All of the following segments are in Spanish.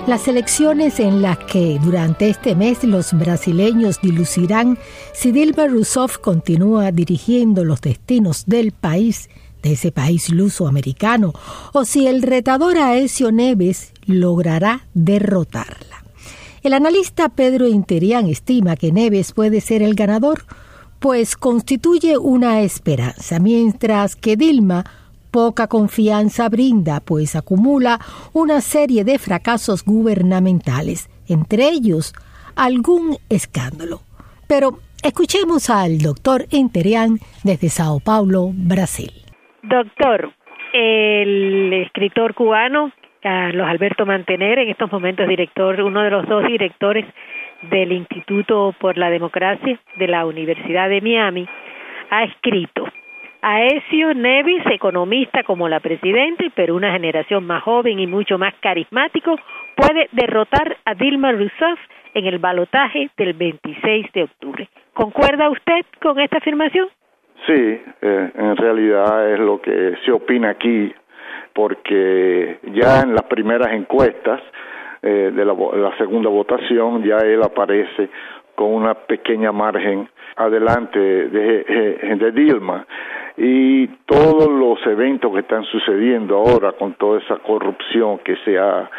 Las elecciones en las que durante este mes los brasileños dilucidrán si Dilma Rousseff continúa dirigiendo los destinos del país, de ese país luso-americano, o si el retador Aécio Neves logrará derrotarla. El analista Pedro Interián estima que Neves puede ser el ganador, pues constituye una esperanza, mientras que Dilma poca confianza brinda, pues acumula una serie de fracasos gubernamentales, entre ellos algún escándalo. Pero escuchemos al doctor Interián desde Sao Paulo, Brasil. Doctor, el escritor cubano Carlos Alberto Mantener, en estos momentos uno de los dos directores del Instituto por la Democracia de la Universidad de Miami, ha escrito: Aécio Neves, economista como la presidenta, pero una generación más joven y mucho más carismático, puede derrotar a Dilma Rousseff en el balotaje del 26 de octubre. ¿Concuerda usted con esta afirmación? Sí, en realidad es lo que se opina aquí, porque ya en las primeras encuestas de la segunda votación ya él aparece con una pequeña margen adelante de Dilma, y todos los eventos que están sucediendo ahora con toda esa corrupción que se ha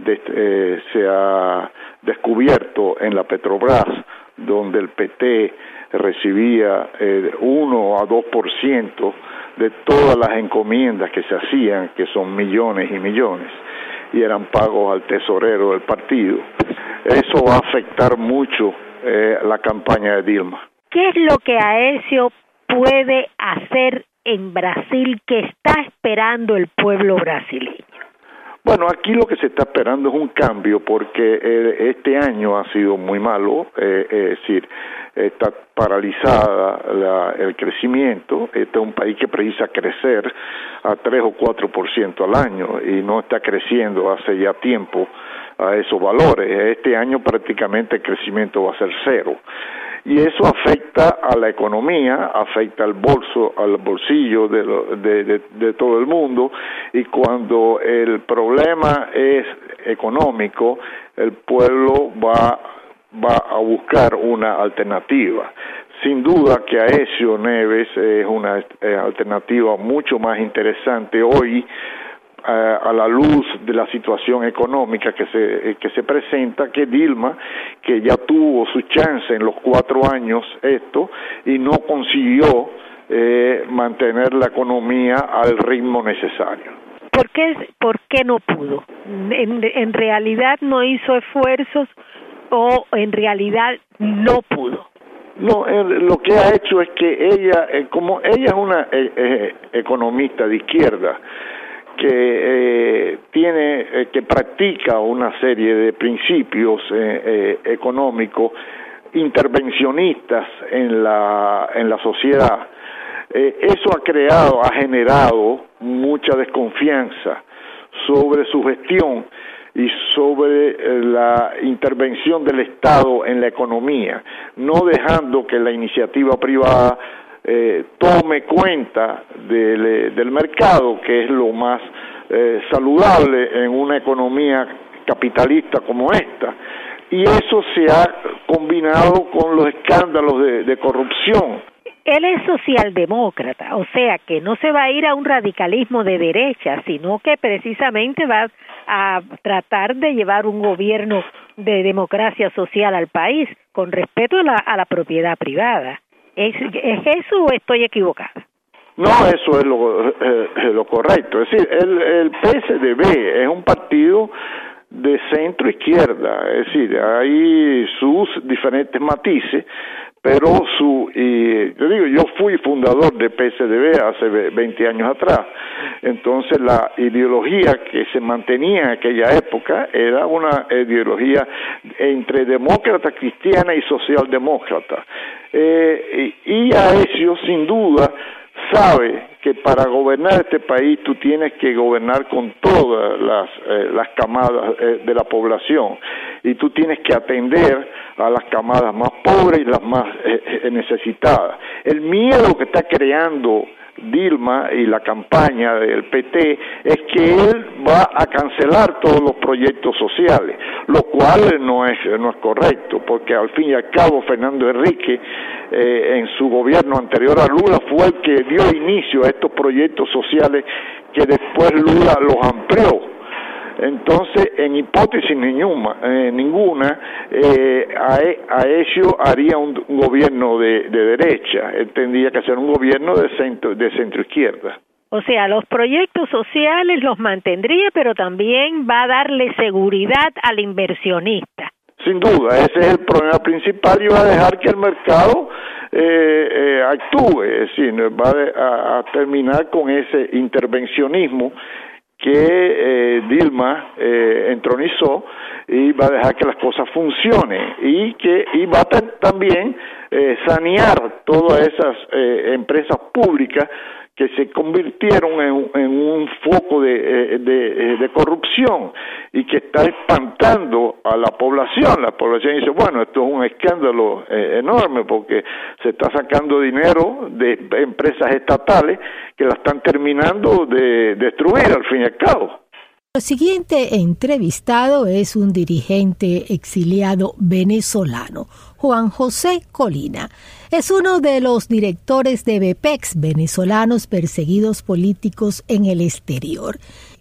descubierto en la Petrobras, donde el PT recibía 1 a 2% de todas las encomiendas que se hacían, que son millones y millones, y eran pagos al tesorero del partido. Eso va a afectar mucho la campaña de Dilma. ¿Qué es lo que Aécio puede hacer en Brasil que está esperando el pueblo brasileño? Bueno, aquí lo que se está esperando es un cambio, porque este año ha sido muy malo, es decir, está paralizada el crecimiento. Este es un país que precisa crecer a 3 o 4% al año y no está creciendo hace ya tiempo a esos valores. Este año prácticamente el crecimiento va a ser cero. Y eso afecta a la economía, afecta al bolsillo de todo el mundo, y cuando el problema es económico, el pueblo va a buscar una alternativa. Sin duda que Aécio Neves es una alternativa mucho más interesante hoy, a la luz de la situación económica que se presenta, que Dilma, que ya tuvo su chance en los 4 años y no consiguió mantener la economía al ritmo necesario. ¿Por qué no pudo? ¿En realidad no hizo esfuerzos o en realidad no pudo? No, lo que ha hecho es que ella, como ella es una economista de izquierda, que que practica una serie de principios económicos intervencionistas en la sociedad, eso ha generado mucha desconfianza sobre su gestión y sobre la intervención del Estado en la economía, no dejando que la iniciativa privada tome cuenta del mercado, que es lo más saludable en una economía capitalista como esta. Y eso se ha combinado con los escándalos de corrupción. Él es socialdemócrata, o sea que no se va a ir a un radicalismo de derecha, sino que precisamente va a tratar de llevar un gobierno de democracia social al país, con respeto a la propiedad privada. ¿Es eso o estoy equivocada? No, eso es lo correcto. Es decir, el PSDB es un partido de centro izquierda, es decir, hay sus diferentes matices, pero yo fui fundador de PSDB hace 20 años atrás. Entonces la ideología que se mantenía en aquella época era una ideología entre demócrata cristiana y socialdemócrata, y Aécio sin duda sabe que para gobernar este país tú tienes que gobernar con todas las camadas de la población, y tú tienes que atender a las camadas más pobres y las más necesitadas. El miedo que está creando Dilma y la campaña del PT es que él va a cancelar todos los proyectos sociales, lo cual no es correcto, porque al fin y al cabo Fernando Henrique en su gobierno anterior a Lula fue el que dio inicio a estos proyectos sociales que después Lula los amplió. Entonces, en hipótesis ninguna, a ello haría un gobierno de derecha. Él tendría que ser un gobierno de centro izquierda. O sea, los proyectos sociales los mantendría, pero también va a darle seguridad al inversionista. Sin duda, ese es el problema principal, y va a dejar que el mercado actúe, es decir, va a terminar con ese intervencionismo que Dilma entronizó, y va a dejar que las cosas funcionen, y va a también sanear todas esas empresas públicas que se convirtieron en un foco de corrupción y que está espantando a la población. La población dice, bueno, esto es un escándalo enorme, porque se está sacando dinero de empresas estatales que la están terminando de destruir al fin y al cabo. El siguiente entrevistado es un dirigente exiliado venezolano, Juan José Colina. Es uno de los directores de BPEX, venezolanos perseguidos políticos en el exterior.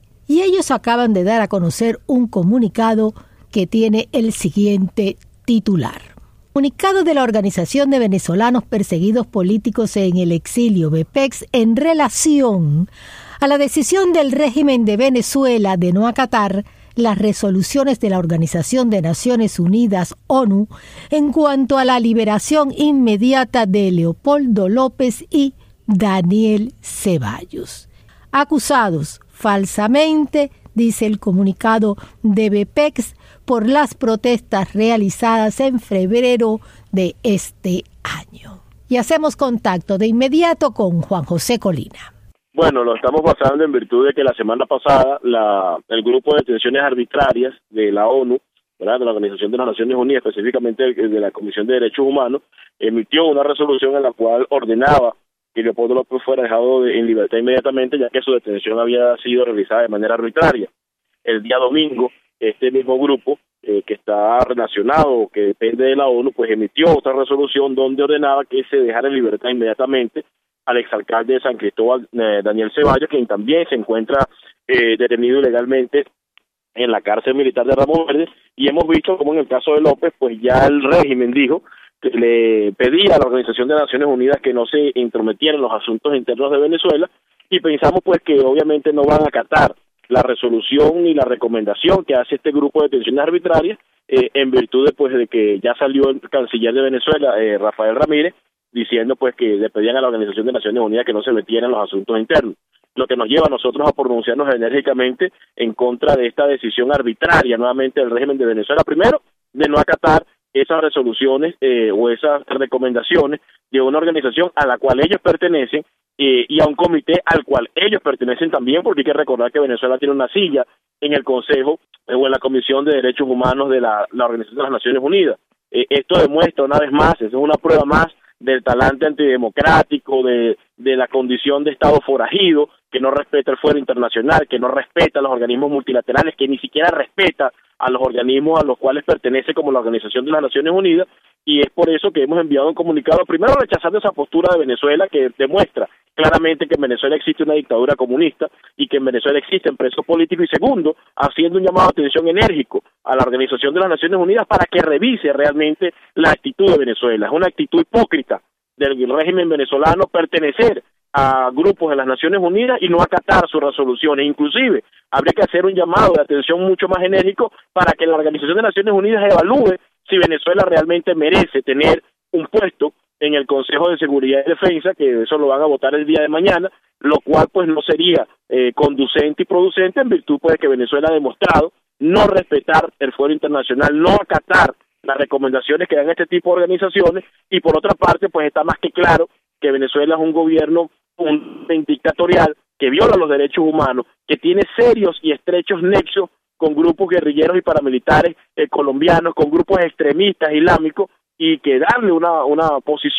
Y ellos acaban de dar a conocer un comunicado que tiene el siguiente titular. Comunicado de la Organización de Venezolanos Perseguidos Políticos en el Exilio, BPEX, en relación a la decisión del régimen de Venezuela de no acatar las resoluciones de la Organización de Naciones Unidas, ONU, en cuanto a la liberación inmediata de Leopoldo López y Daniel Ceballos. Acusados falsamente, dice el comunicado de BPEX, por las protestas realizadas en febrero de este año. Y hacemos contacto de inmediato con Juan José Colina. Bueno, lo estamos pasando en virtud de que la semana pasada el grupo de detenciones arbitrarias de la ONU, ¿verdad?, de la Organización de las Naciones Unidas, específicamente de la Comisión de Derechos Humanos, emitió una resolución en la cual ordenaba que Leopoldo López fuera dejado en libertad inmediatamente, ya que su detención había sido realizada de manera arbitraria. El día domingo, este mismo grupo, que está relacionado, que depende de la ONU, pues emitió otra resolución donde ordenaba que se dejara en libertad inmediatamente al exalcalde de San Cristóbal, Daniel Ceballos, quien también se encuentra detenido ilegalmente en la cárcel militar de Ramos Verdes, y hemos visto como en el caso de López, pues ya el régimen dijo que le pedía a la Organización de Naciones Unidas que no se intrometiera en los asuntos internos de Venezuela, y pensamos pues que obviamente no van a acatar la resolución y la recomendación que hace este grupo de detenciones arbitrarias, en virtud de, pues, de que ya salió el canciller de Venezuela, Rafael Ramírez, diciendo pues que le pedían a la Organización de Naciones Unidas que no se metieran en los asuntos internos, lo que nos lleva a nosotros a pronunciarnos enérgicamente en contra de esta decisión arbitraria nuevamente del régimen de Venezuela, primero, de no acatar esas resoluciones o esas recomendaciones de una organización a la cual ellos pertenecen y a un comité al cual ellos pertenecen también, porque hay que recordar que Venezuela tiene una silla en el Consejo o en la Comisión de Derechos Humanos de la Organización de las Naciones Unidas. Esto demuestra una vez más, es una prueba más del talante antidemocrático, de la condición de Estado forajido, que no respeta el fuero internacional, que no respeta a los organismos multilaterales, que ni siquiera respeta a los organismos a los cuales pertenece como la Organización de las Naciones Unidas, y es por eso que hemos enviado un comunicado, primero rechazando esa postura de Venezuela que demuestra claramente que en Venezuela existe una dictadura comunista y que en Venezuela existen presos políticos, y segundo, haciendo un llamado de atención enérgico a la Organización de las Naciones Unidas para que revise realmente la actitud de Venezuela. Es una actitud hipócrita del régimen venezolano pertenecer a grupos de las Naciones Unidas y no acatar sus resoluciones. Inclusive, habría que hacer un llamado de atención mucho más enérgico para que la Organización de Naciones Unidas evalúe si Venezuela realmente merece tener un puesto en el Consejo de Seguridad y Defensa, que eso lo van a votar el día de mañana, lo cual pues no sería conducente y producente en virtud pues de que Venezuela ha demostrado no respetar el fuero internacional, no acatar las recomendaciones que dan este tipo de organizaciones, y por otra parte pues está más que claro que Venezuela es un gobierno dictatorial que viola los derechos humanos, que tiene serios y estrechos nexos con grupos guerrilleros y paramilitares colombianos, con grupos extremistas islámicos, y que darle una posición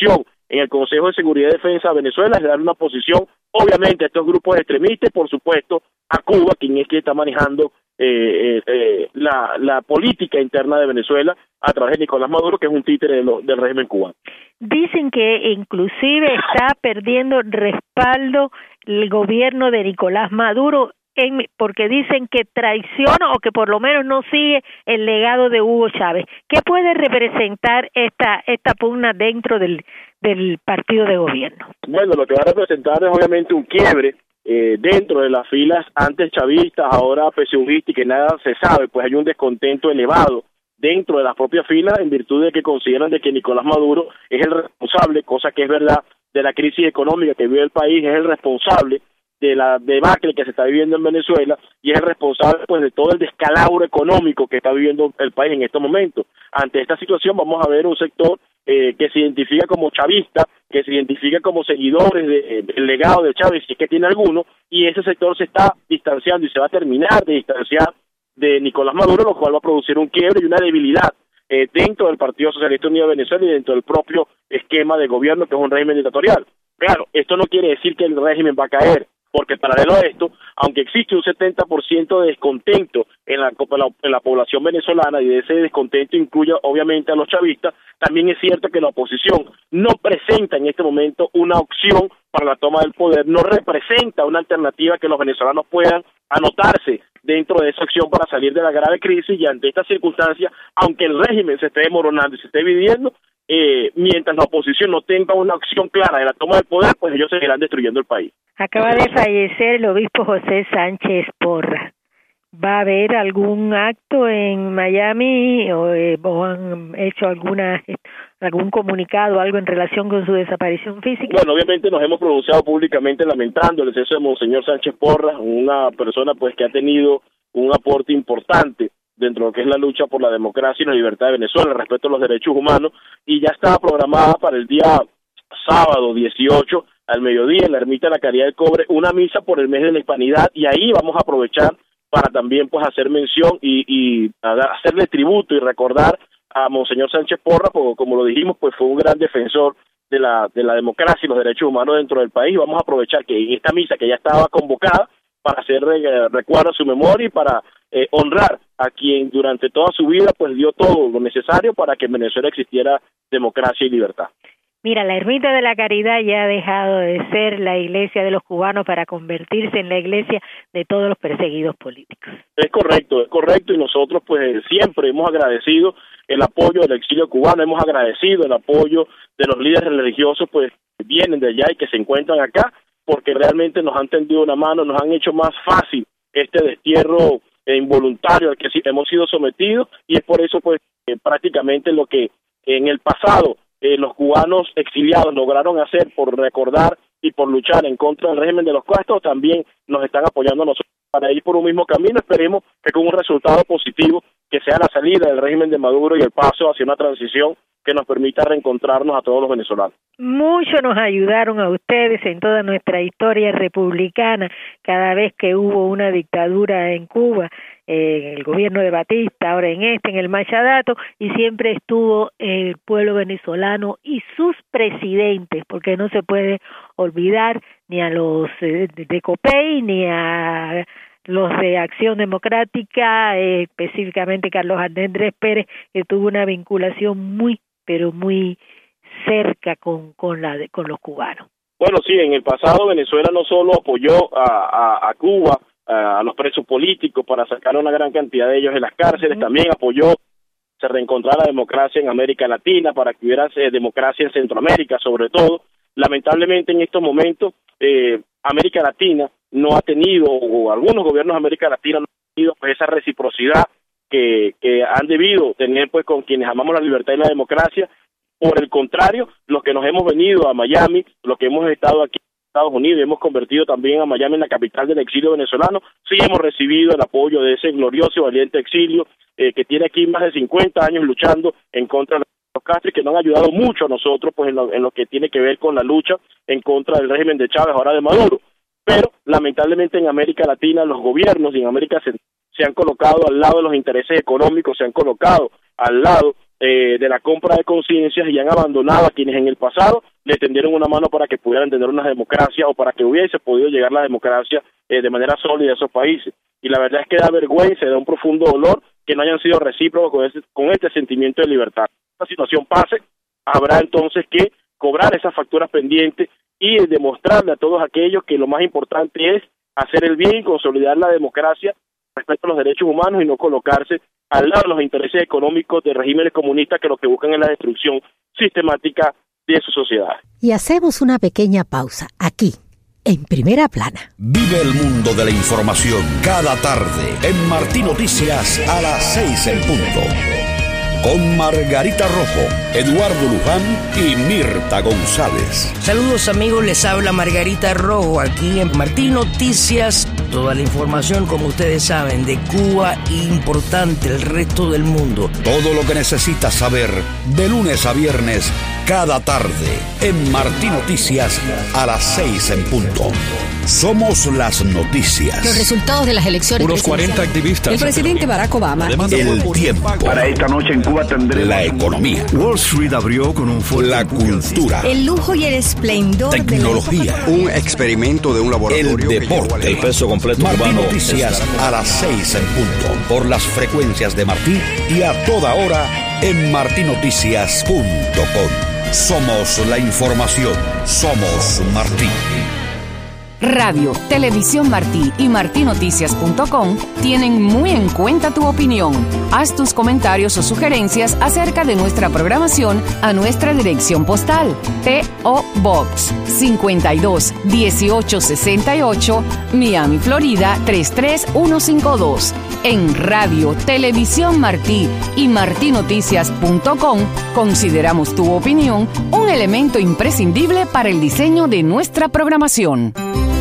en el Consejo de Seguridad y Defensa de Venezuela es dar una posición, obviamente, a estos grupos extremistas y, por supuesto, a Cuba, quien es que está manejando la política interna de Venezuela a través de Nicolás Maduro, que es un títere del régimen cubano. Dicen que inclusive está perdiendo respaldo el gobierno de Nicolás Maduro porque dicen que traiciona o que por lo menos no sigue el legado de Hugo Chávez. ¿Qué puede representar esta pugna dentro del partido de gobierno? Bueno, lo que va a representar es obviamente un quiebre dentro de las filas antes chavistas, ahora PSUvistas, y que nada se sabe, pues hay un descontento elevado dentro de las propias filas en virtud de que consideran de que Nicolás Maduro es el responsable, cosa que es verdad, de la crisis económica que vive el país, es el responsable de la debacle que se está viviendo en Venezuela y es el responsable pues de todo el descalabro económico que está viviendo el país en estos momentos. Ante esta situación vamos a ver un sector que se identifica como chavista, que se identifica como seguidores del legado de Chávez, si es que tiene alguno, y ese sector se está distanciando y se va a terminar de distanciar de Nicolás Maduro, lo cual va a producir un quiebre y una debilidad dentro del Partido Socialista Unido de Venezuela y dentro del propio esquema de gobierno, que es un régimen dictatorial. Claro, esto no quiere decir que el régimen va a caer, porque paralelo a esto, aunque existe un 70% de descontento en la población venezolana, y de ese descontento incluye obviamente a los chavistas, también es cierto que la oposición no presenta en este momento una opción para la toma del poder, no representa una alternativa que los venezolanos puedan anotarse dentro de esa opción para salir de la grave crisis, y ante esta circunstancia, aunque el régimen se esté desmoronando y se esté dividiendo, mientras la oposición no tenga una opción clara de la toma del poder, pues ellos seguirán destruyendo el país. Acaba de fallecer el obispo José Sánchez Porras. ¿Va a haber algún acto en Miami o han hecho algún comunicado, algo en relación con su desaparición física? Bueno, obviamente nos hemos pronunciado públicamente lamentando el deceso de Monseñor Sánchez Porras, una persona pues que ha tenido un aporte importante dentro de lo que es la lucha por la democracia y la libertad de Venezuela, respecto a los derechos humanos, y ya estaba programada para el día sábado 18 al mediodía en la Ermita de la Caridad del Cobre una misa por el mes de la Hispanidad, y ahí vamos a aprovechar para también pues hacer mención y hacerle tributo y recordar a Monseñor Sánchez Porras, porque como lo dijimos, pues fue un gran defensor de la democracia y los derechos humanos dentro del país. Vamos a aprovechar que en esta misa que ya estaba convocada para hacer recuerdo a su memoria y para honrar a quien durante toda su vida pues dio todo lo necesario para que en Venezuela existiera democracia y libertad. Mira, la Ermita de la Caridad ya ha dejado de ser la iglesia de los cubanos para convertirse en la iglesia de todos los perseguidos políticos. Es correcto, y nosotros pues siempre hemos agradecido el apoyo del exilio cubano, hemos agradecido el apoyo de los líderes religiosos pues que vienen de allá y que se encuentran acá, porque realmente nos han tendido una mano, nos han hecho más fácil este destierro involuntario al que hemos sido sometidos, y es por eso pues prácticamente lo que en el pasado los cubanos exiliados lograron hacer por recordar y por luchar en contra del régimen de los Castro, también nos están apoyando a nosotros para ir por un mismo camino. Esperemos que con un resultado positivo, que sea la salida del régimen de Maduro y el paso hacia una transición que nos permita reencontrarnos a todos los venezolanos. Mucho nos ayudaron a ustedes en toda nuestra historia republicana, cada vez que hubo una dictadura en Cuba, el gobierno de Batista, ahora en el Machadato, y siempre estuvo el pueblo venezolano y sus presidentes, porque no se puede olvidar ni a los de COPEI, ni a los de Acción Democrática, específicamente Carlos Andrés Pérez, que tuvo una vinculación muy cerca con los cubanos. Bueno, sí, en el pasado Venezuela no solo apoyó a Cuba, a los presos políticos para sacar una gran cantidad de ellos de las cárceles, también apoyó se reencontrara la democracia en América Latina, para que hubiera democracia en Centroamérica sobre todo. Lamentablemente en estos momentos América Latina no ha tenido, o algunos gobiernos de América Latina no han tenido pues esa reciprocidad que han debido tener pues con quienes amamos la libertad y la democracia. Por el contrario, los que nos hemos venido a Miami, los que hemos estado aquí en Estados Unidos y hemos convertido también a Miami en la capital del exilio venezolano, sí hemos recibido el apoyo de ese glorioso y valiente exilio que tiene aquí más de 50 años luchando en contra de los Castro, y que nos han ayudado mucho a nosotros pues en lo que tiene que ver con la lucha en contra del régimen de Chávez, ahora de Maduro. Pero lamentablemente en América Latina los gobiernos y en América se han colocado al lado de los intereses económicos, se han colocado al lado de la compra de conciencias y han abandonado a quienes en el pasado le tendieron una mano para que pudieran tener una democracia o para que hubiese podido llegar la democracia de manera sólida a esos países. Y la verdad es que da vergüenza y da un profundo dolor que no hayan sido recíprocos con este sentimiento de libertad. Esta situación pase, habrá entonces que cobrar esas facturas pendientes y demostrarle a todos aquellos que lo más importante es hacer el bien y consolidar la democracia respecto a los derechos humanos y no colocarse al lado de los intereses económicos de regímenes comunistas que lo que buscan es la destrucción sistemática de su sociedad. Y hacemos una pequeña pausa aquí, en Primera Plana. Vive el mundo de la información cada tarde en Martí Noticias a las 6 en punto. Con Margarita Rojo, Eduardo Luján y Mirta González. Saludos amigos, les habla Margarita Rojo aquí en Martí Noticias. Toda la información, como ustedes saben, de Cuba importante el resto del mundo. Todo lo que necesitas saber de lunes a viernes cada tarde en Martí Noticias a las 6 en punto. Somos las noticias. Los resultados de las elecciones. Unos 40 activistas. El presidente Barack Obama. El tiempo. Para esta noche en Cuba tendremos la economía. Wall Street abrió con un fuerte la cultura. El lujo y el esplendor. Tecnología. Un experimento de un laboratorio. El deporte. El peso completo Martí cubano. Noticias a las 6 en punto. Por las frecuencias de Martí y a toda hora en martinoticias.com. Somos la información. Somos Martí. Radio, Televisión Martí y martinoticias.com tienen muy en cuenta tu opinión. Haz tus comentarios o sugerencias acerca de nuestra programación a nuestra dirección postal. P.O. Box 52 1868, Miami, Florida 33152. En Radio, Televisión Martí y martinoticias.com consideramos tu opinión un elemento imprescindible para el diseño de nuestra programación.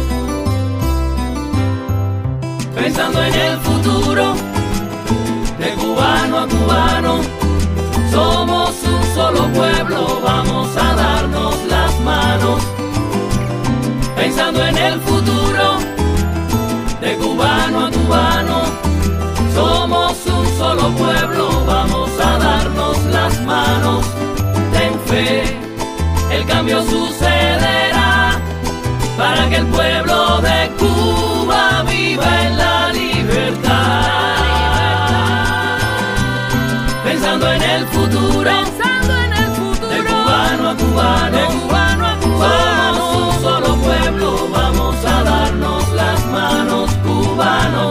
Pensando en el futuro, de cubano a cubano, somos un solo pueblo, vamos a darnos las manos. Pensando en el futuro, de cubano a cubano, somos un solo pueblo, vamos a darnos las manos. Ten fe, el cambio sucederá, para que el pueblo de Cuba viva en la libertad. Pensando en el futuro, de cubano a cubano, somos un solo pueblo, vamos a darnos las manos, cubanos,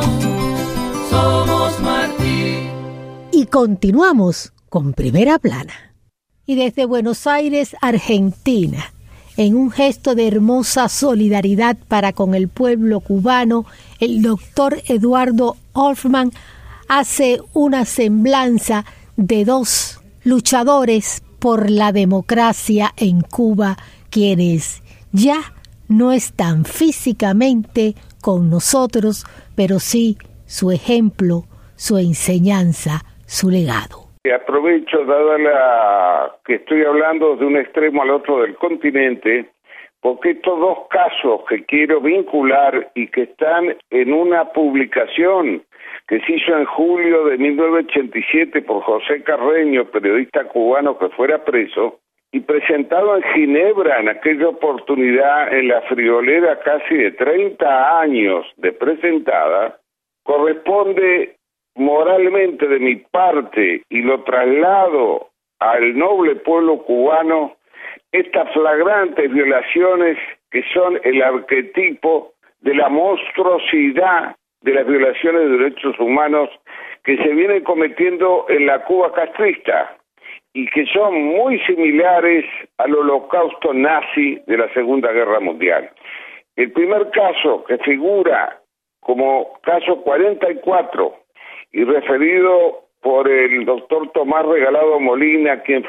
somos Martí. Y continuamos con Primera Plana. Y desde Buenos Aires, Argentina, en un gesto de hermosa solidaridad para con el pueblo cubano, el doctor Eduardo Hoffmann hace una semblanza de dos luchadores por la democracia en Cuba, quienes ya no están físicamente con nosotros, pero sí su ejemplo, su enseñanza, su legado. Aprovecho, dada la que estoy hablando de un extremo al otro del continente, porque estos dos casos que quiero vincular y que están en una publicación que se hizo en julio de 1987 por José Carreño, periodista cubano que fuera preso, y presentado en Ginebra en aquella oportunidad en la friolera casi de 30 años de presentada, corresponde moralmente de mi parte, y lo traslado al noble pueblo cubano, estas flagrantes violaciones que son el arquetipo de la monstruosidad de las violaciones de derechos humanos que se vienen cometiendo en la Cuba castrista y que son muy similares al holocausto nazi de la Segunda Guerra Mundial. El primer caso que figura como caso 44 y referido por el doctor Tomás Regalado Molina, quien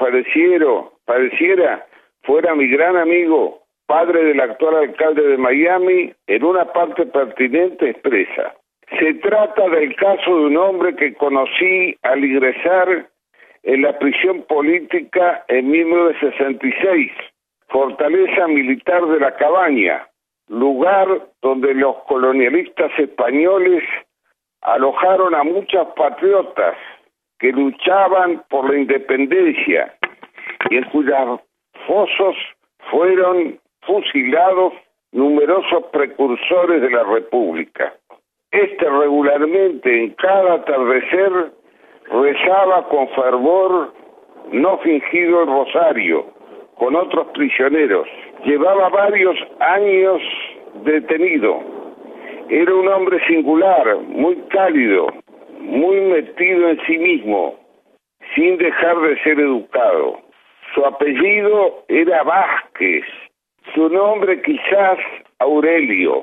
falleciera, fuera mi gran amigo, padre del actual alcalde de Miami, en una parte pertinente expresa. Se trata del caso de un hombre que conocí al ingresar en la prisión política en 1966, Fortaleza Militar de la Cabaña, lugar donde los colonialistas españoles alojaron a muchos patriotas que luchaban por la independencia y en cuyos fosos fueron fusilados numerosos precursores de la República. Regularmente en cada atardecer rezaba con fervor no fingido el rosario con otros prisioneros. Llevaba varios años detenido. Era un hombre singular, muy cálido, muy metido en sí mismo, sin dejar de ser educado. Su apellido era Vázquez, su nombre quizás Aurelio.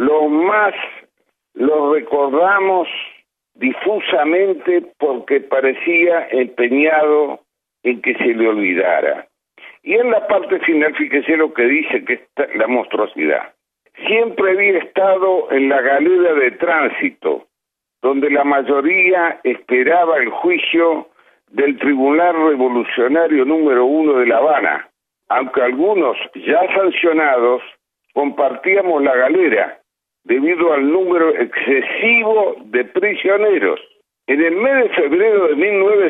Lo recordamos difusamente porque parecía empeñado en que se le olvidara. Y en la parte final, fíjese lo que dice, que es la monstruosidad. Siempre había estado en la galera de tránsito, donde la mayoría esperaba el juicio del Tribunal Revolucionario número 1 de La Habana, aunque algunos ya sancionados compartíamos la galera debido al número excesivo de prisioneros. En el mes de febrero de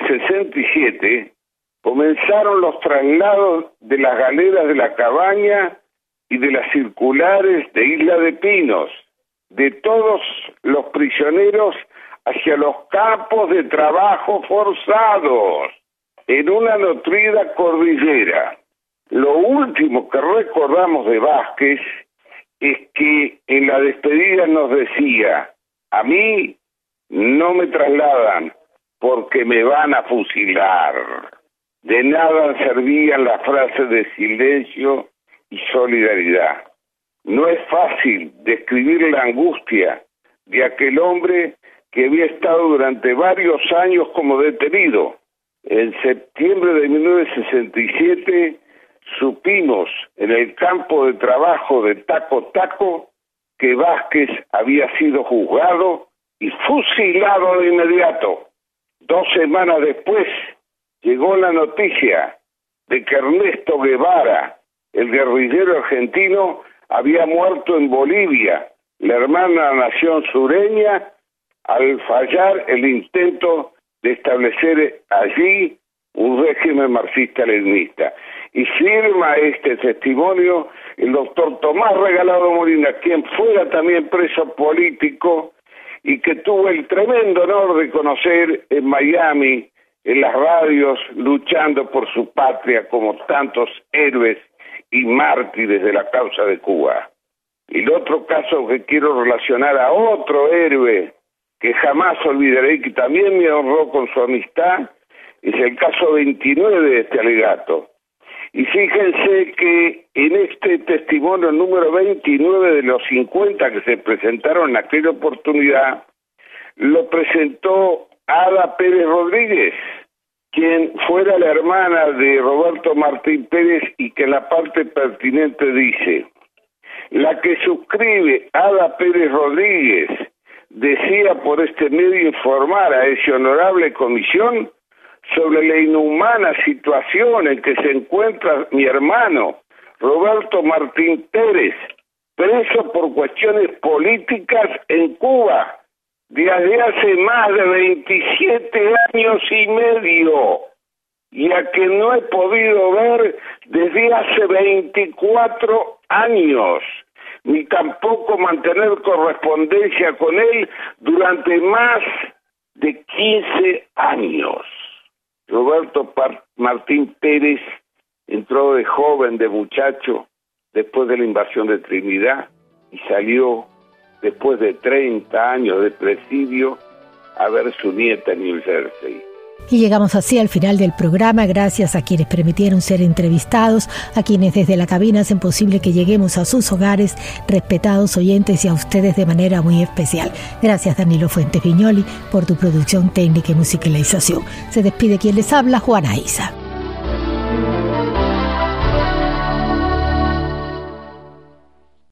1967 comenzaron los traslados de las galeras de La Cabaña y de las circulares de Isla de Pinos, de todos los prisioneros hacia los campos de trabajo forzados, en una nutrida cordillera. Lo último que recordamos de Vázquez es que en la despedida nos decía: a mí no me trasladan porque me van a fusilar. De nada servían las frases de silencio y solidaridad. No es fácil describir la angustia de aquel hombre que había estado durante varios años como detenido. En septiembre de 1967 supimos en el campo de trabajo de Taco Taco que Vázquez había sido juzgado y fusilado de inmediato. 2 semanas después llegó la noticia de que Ernesto Guevara, el guerrillero argentino, había muerto en Bolivia, la hermana nación sureña, al fallar el intento de establecer allí un régimen marxista-leninista. Y firma este testimonio el doctor Tomás Regalado Molina, quien fuera también preso político y que tuvo el tremendo honor de conocer en Miami, en las radios, luchando por su patria como tantos héroes y mártires de la causa de Cuba. Y el otro caso que quiero relacionar a otro héroe que jamás olvidaré y que también me honró con su amistad, es el caso 29 de este alegato. Y fíjense que en este testimonio número 29 de los 50 que se presentaron en aquella oportunidad, lo presentó Ada Pérez Rodríguez, quien fuera la hermana de Roberto Martín Pérez, y que en la parte pertinente dice: la que suscribe Ada Pérez Rodríguez desea por este medio informar a esa honorable comisión sobre la inhumana situación en que se encuentra mi hermano Roberto Martín Pérez, preso por cuestiones políticas en Cuba desde hace más de 27 años y medio, y a que no he podido ver desde hace 24 años, ni tampoco mantener correspondencia con él durante más de 15 años. Roberto Martín Pérez entró de joven, de muchacho, después de la invasión de Trinidad, y salió después de 30 años de presidio a ver su nieta en New Jersey. Y llegamos así al final del programa, gracias a quienes permitieron ser entrevistados, a quienes desde la cabina hacen posible que lleguemos a sus hogares, respetados oyentes, y a ustedes de manera muy especial. Gracias, Danilo Fuentes Viñoli, por tu producción técnica y musicalización. Se despide quien les habla, Juana Isa.